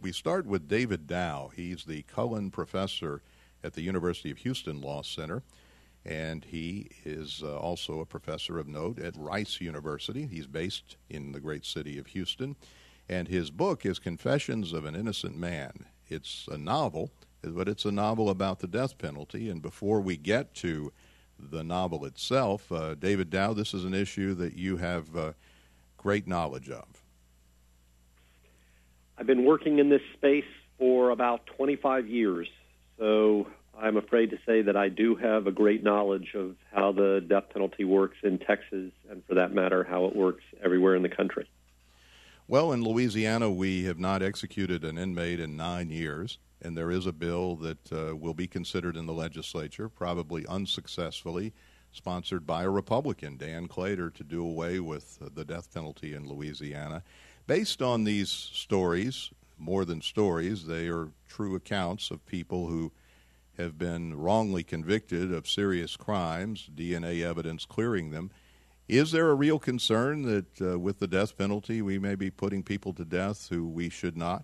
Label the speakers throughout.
Speaker 1: We start with David Dow. He's the Cullen Professor at the University of Houston Law Center, and he is also a professor of note at Rice University. He's based in the great city of Houston, and his book is Confessions of an Innocent Man. It's a novel, but it's a novel about the death penalty, and before we get to the novel itself, David Dow, this is an issue that you have great knowledge of.
Speaker 2: I've been working in this space for about 25 years, so I'm afraid to say that I do have a great knowledge of how the death penalty works in Texas, and for that matter, how it works everywhere in the country.
Speaker 1: Well, in Louisiana, we have not executed an inmate in 9 years, and there is a bill that will be considered in the legislature, probably unsuccessfully, sponsored by a Republican, Dan Claytor, to do away with the death penalty in Louisiana. Based on these stories, more than stories, they are true accounts of people who have been wrongly convicted of serious crimes, DNA evidence clearing them. Is there a real concern that with the death penalty we may be putting people to death who we should not?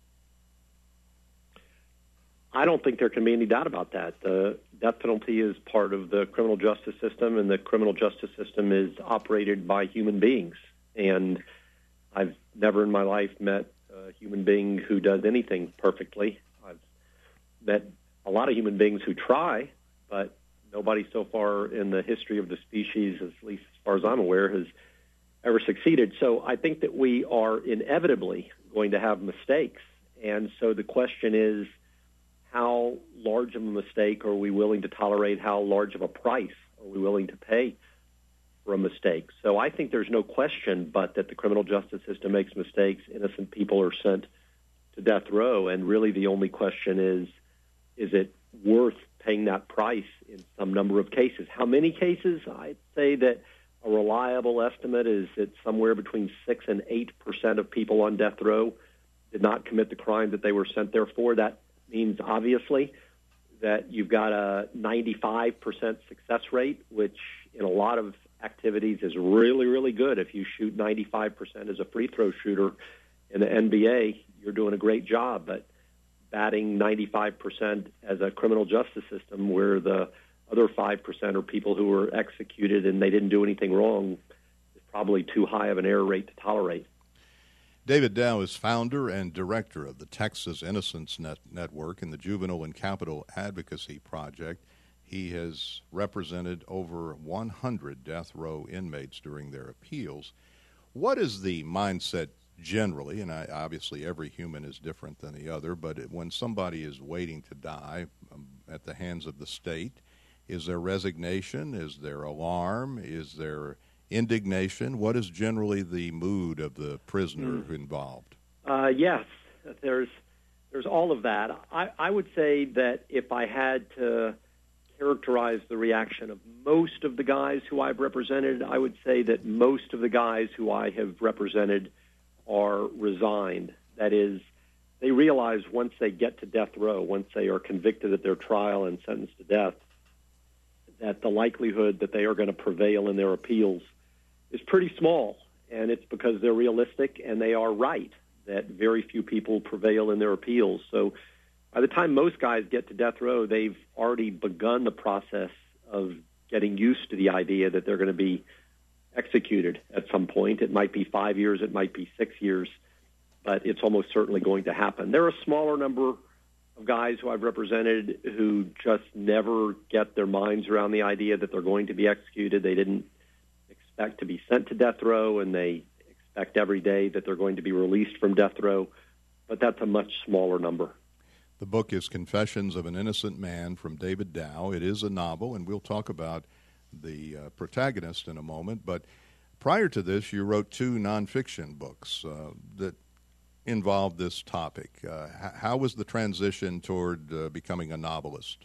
Speaker 2: I don't think there can be any doubt about that. The death penalty is part of the criminal justice system, and the criminal justice system is operated by human beings. And I've never in my life met a human being who does anything perfectly. I've met a lot of human beings who try, but nobody so far in the history of the species, at least as far as I'm aware, has ever succeeded. So I think that we are inevitably going to have mistakes. And so the question is, how large of a mistake are we willing to tolerate? How large of a price are we willing to pay for a mistake? So I think there's no question but that the criminal justice system makes mistakes. Innocent people are sent to death row, and really the only question is it worth paying that price in some number of cases? How many cases? I'd say that a reliable estimate is that somewhere between 6 and 8% of people on death row did not commit the crime that they were sent there for. That means, obviously, that you've got a 95% success rate, which in a lot of activities is really, really good. If you shoot 95% as a free throw shooter in the NBA, you're doing a great job. But batting 95% as a criminal justice system where the other 5% are people who were executed and they didn't do anything wrong is probably too high of an error rate to tolerate.
Speaker 1: David Dow is founder and director of the Texas Innocence Network and the Juvenile and Capital Advocacy Project. He has represented over 100 death row inmates during their appeals. What is the mindset generally, and obviously every human is different than the other, but when somebody is waiting to die at the hands of the state, is there resignation? Is there alarm? Is there indignation? What is generally the mood of the prisoner involved?
Speaker 2: Yes, there's all of that. I would say that if I had to characterize the reaction of most of the guys who I've represented, I would say that most of the guys who I have represented are resigned. That is, they realize once they get to death row, once they are convicted at their trial and sentenced to death, that the likelihood that they are going to prevail in their appeals is pretty small, and it's because they're realistic and they are right that very few people prevail in their appeals. So by the time most guys get to death row, they've already begun the process of getting used to the idea that they're going to be executed at some point. It might be 5 years, it might be 6 years, but it's almost certainly going to happen. There are a smaller number of guys who I've represented who just never get their minds around the idea that they're going to be executed. They didn't expect to be sent to death row, and they expect every day that they're going to be released from death row, but that's a much smaller number.
Speaker 1: The book is Confessions of an Innocent Man from David Dow. It is a novel, and we'll talk about the protagonist in a moment, but prior to this, you wrote 2 nonfiction books that involved this topic. How was the transition toward becoming a novelist?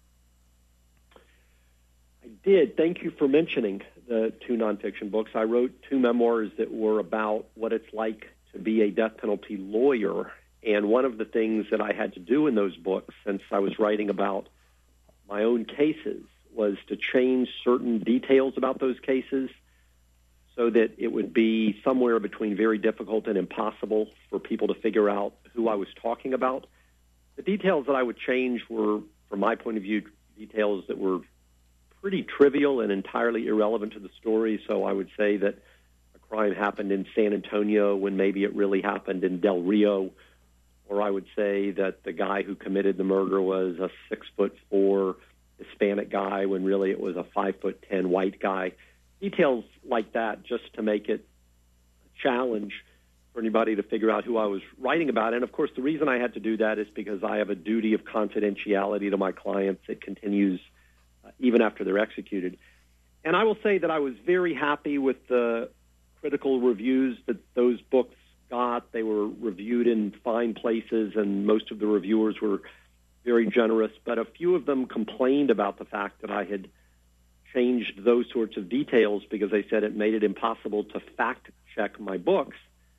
Speaker 2: I did. Thank you for mentioning the 2 nonfiction books. I wrote 2 memoirs that were about what it's like to be a death penalty lawyer, and one of the things that I had to do in those books, since I was writing about my own cases, was to change certain details about those cases so that it would be somewhere between very difficult and impossible for people to figure out who I was talking about. The details that I would change were, from my point of view, details that were pretty trivial and entirely irrelevant to the story. So I would say that a crime happened in San Antonio when maybe it really happened in Del Rio. Or I would say that the guy who committed the murder was a 6'4" Hispanic guy when really it was a 5'10" white guy. Details like that, just to make it a challenge for anybody to figure out who I was writing about. And of course, the reason I had to do that is because I have a duty of confidentiality to my clients that continues even after they're executed. And I will say that I was very happy with the critical reviews that those books got. They were reviewed in fine places, and most of the reviewers were very generous. But a few of them complained about the fact that I had changed those sorts of details because they said it made it impossible to fact-check my books.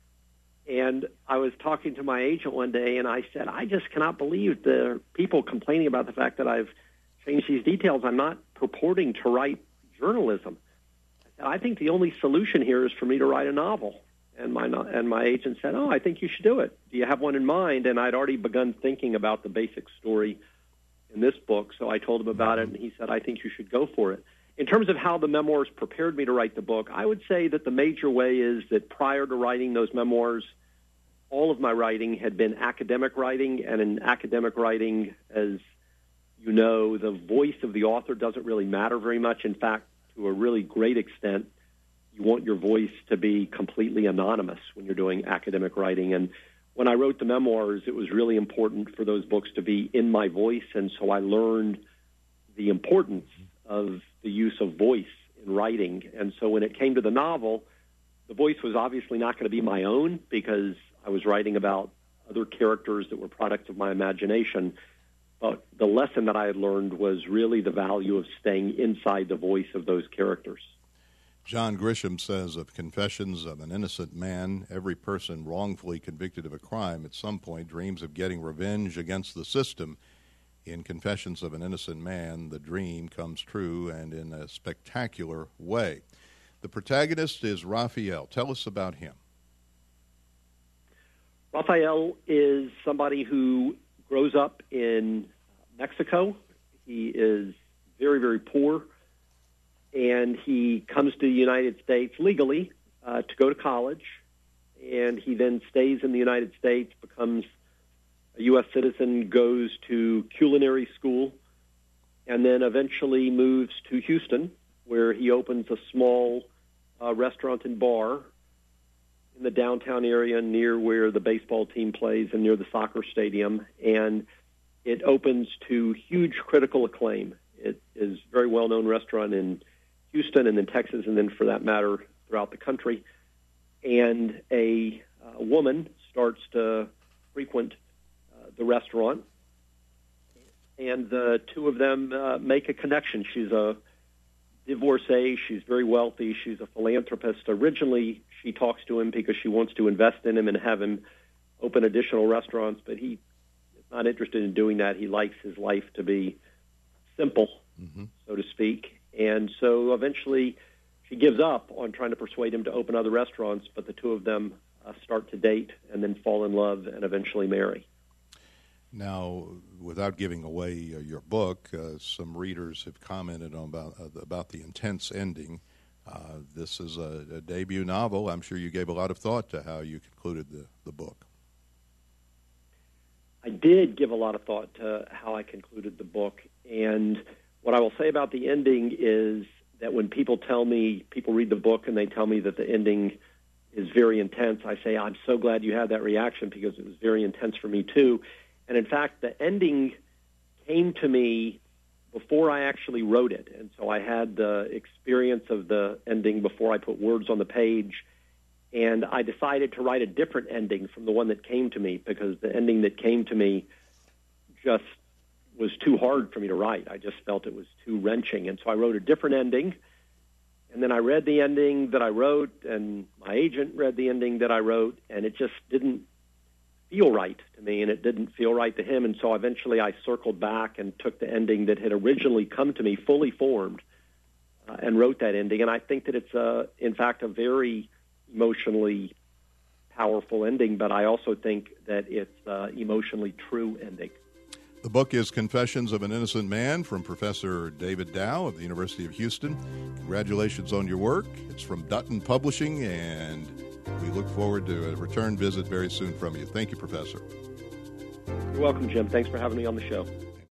Speaker 2: And I was talking to my agent one day, and I said, I just cannot believe the people complaining about the fact that I've changed these details. I'm not purporting to write journalism. I said, I think the only solution here is for me to write a novel. And my agent said, oh, I think you should do it. Do you have one in mind? And I'd already begun thinking about the basic story in this book, so I told him about it, and he said, I think you should go for it. In terms of how the memoirs prepared me to write the book, I would say that the major way is that prior to writing those memoirs, all of my writing had been academic writing, and in academic writing, as you know, the voice of the author doesn't really matter very much. In fact, to a really great extent, you want your voice to be completely anonymous when you're doing academic writing. And when I wrote the memoirs, it was really important for those books to be in my voice, and so I learned the importance of the use of voice in writing. And so when it came to the novel, the voice was obviously not going to be my own because I was writing about other characters that were products of my imagination. But the lesson that I had learned was really the value of staying inside the voice of those characters.
Speaker 1: John Grisham says of Confessions of an Innocent Man, every person wrongfully convicted of a crime at some point dreams of getting revenge against the system. In Confessions of an Innocent Man, the dream comes true, and in a spectacular way. The protagonist is Raphael. Tell us about him.
Speaker 2: Raphael is somebody who grows up in Mexico. He is very, very poor, and he comes to the United States legally to go to college, and he then stays in the United States, becomes a U.S. citizen, goes to culinary school, and then eventually moves to Houston, where he opens a small restaurant and bar in the downtown area near where the baseball team plays and near the soccer stadium. And it opens to huge critical acclaim. It is a very well-known restaurant in Houston and then Texas, and then for that matter throughout the country. And a woman starts to frequent the restaurant, and the two of them make a connection. She's a divorcee. She's very wealthy. She's a philanthropist. Originally, she talks to him because she wants to invest in him and have him open additional restaurants, but he is not interested in doing that. He likes his life to be simple, so to speak. And so eventually she gives up on trying to persuade him to open other restaurants, but the two of them start to date and then fall in love and eventually marry.
Speaker 1: Now, without giving away your book, some readers have commented on about the intense ending. This is a debut novel. I'm sure you gave a lot of thought to how you concluded the book.
Speaker 2: I did give a lot of thought to how I concluded the book. And what I will say about the ending is that when people read the book and they tell me that the ending is very intense, I say, I'm so glad you had that reaction because it was very intense for me too. And in fact, the ending came to me before I actually wrote it. And so I had the experience of the ending before I put words on the page. And I decided to write a different ending from the one that came to me because the ending that came to me just was too hard for me to write. I just felt it was too wrenching. And so I wrote a different ending. And then I read the ending that I wrote, and my agent read the ending that I wrote, and it just didn't feel right to me, and it didn't feel right to him. And so eventually I circled back and took the ending that had originally come to me fully formed and wrote that ending. And I think that it's, in fact, a very emotionally powerful ending, but I also think that it's emotionally true ending.
Speaker 1: The book is Confessions of an Innocent Man from Professor David Dow of the University of Houston. Congratulations on your work. It's from Dutton Publishing, and we look forward to a return visit very soon from you. Thank you, Professor.
Speaker 2: You're welcome, Jim. Thanks for having me on the show.